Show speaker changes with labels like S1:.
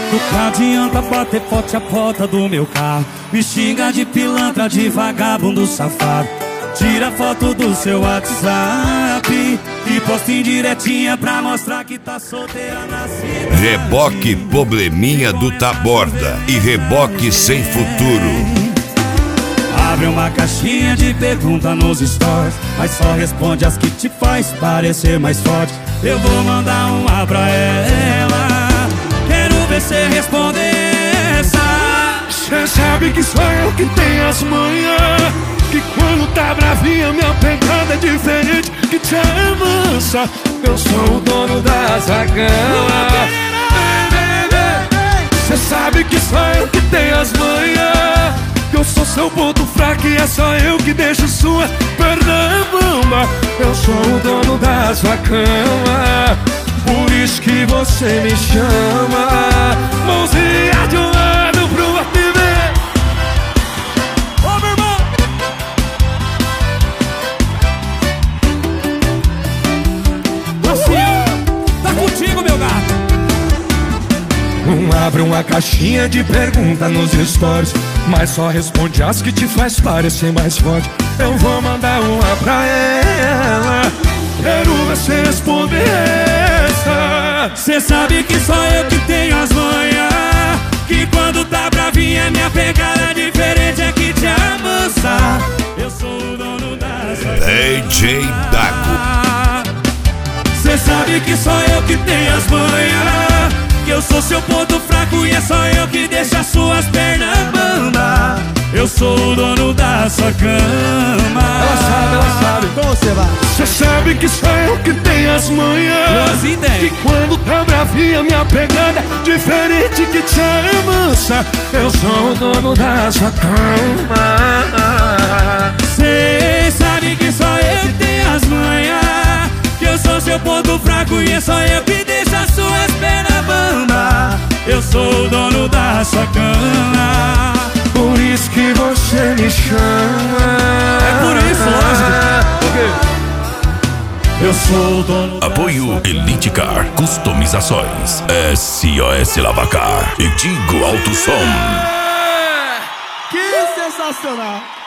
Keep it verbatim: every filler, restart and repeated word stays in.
S1: Nunca adianta bater pote a porta do meu carro. Me xinga de pilantra, de vagabundo safado. Tira foto do seu WhatsApp e posta em diretinha pra mostrar que tá solteira na cidade.
S2: Reboque Probleminha do Taborda e Reboque Sem Futuro.
S1: Abre uma caixinha de pergunta nos stories, mas só responde as que te faz parecer mais forte. Eu vou mandar uma pra ela, quero ver cê responder essa.
S3: Cê sabe que sou eu que tenho as manhas, que quando tá bravinha minha pegada é diferente, que te amansa. Eu sou o dono da sua cama. Cê sabe que sou eu que tenho as manhas, que eu sou seu ponto fraco e é só eu que deixo sua perna bamba. Eu sou o dono da sua cama, por isso que você me chama. Mãozinha de um lado pro outro e vem.
S1: Ô, meu irmão! Marcinho, tá contigo, meu gato.
S3: Um abre uma caixinha de pergunta nos stories, mas só responde as que te faz parecer mais forte. Eu vou mandar uma pra ela, quero ver cê responder essa.
S1: Cê sabe que só eu que tenho as manhas, que quando tá bravinha minha pegada diferente é que te amansa. Eu sou o dono da sua
S2: D J Dago.
S1: Cê sabe que só eu que tenho as manhas, que eu sou seu ponto fraco e é só eu que deixo as suas pernas bamba. Eu sou o dono da sua cama.
S4: Ela sabe, ela sabe. Como você vai?
S3: Cê sabe que sou eu que tenho as manhas,
S1: Assim tem.
S3: que quando tá bravinha minha pegada diferente que te amansa. Eu sou o dono da sua cama.
S1: Cê sabe que só eu que tenho as manhas, que eu sou seu ponto fraco e é só eu que deixo as suas pernas bamba. Eu sou o dono da sua cama,
S3: por isso que você me chama.
S1: é por isso, lógico. Eu sou o dono.
S5: Apoio Elite Car Customizações, S O S Lavacar e Tigo Alto Som.
S4: Que sensacional!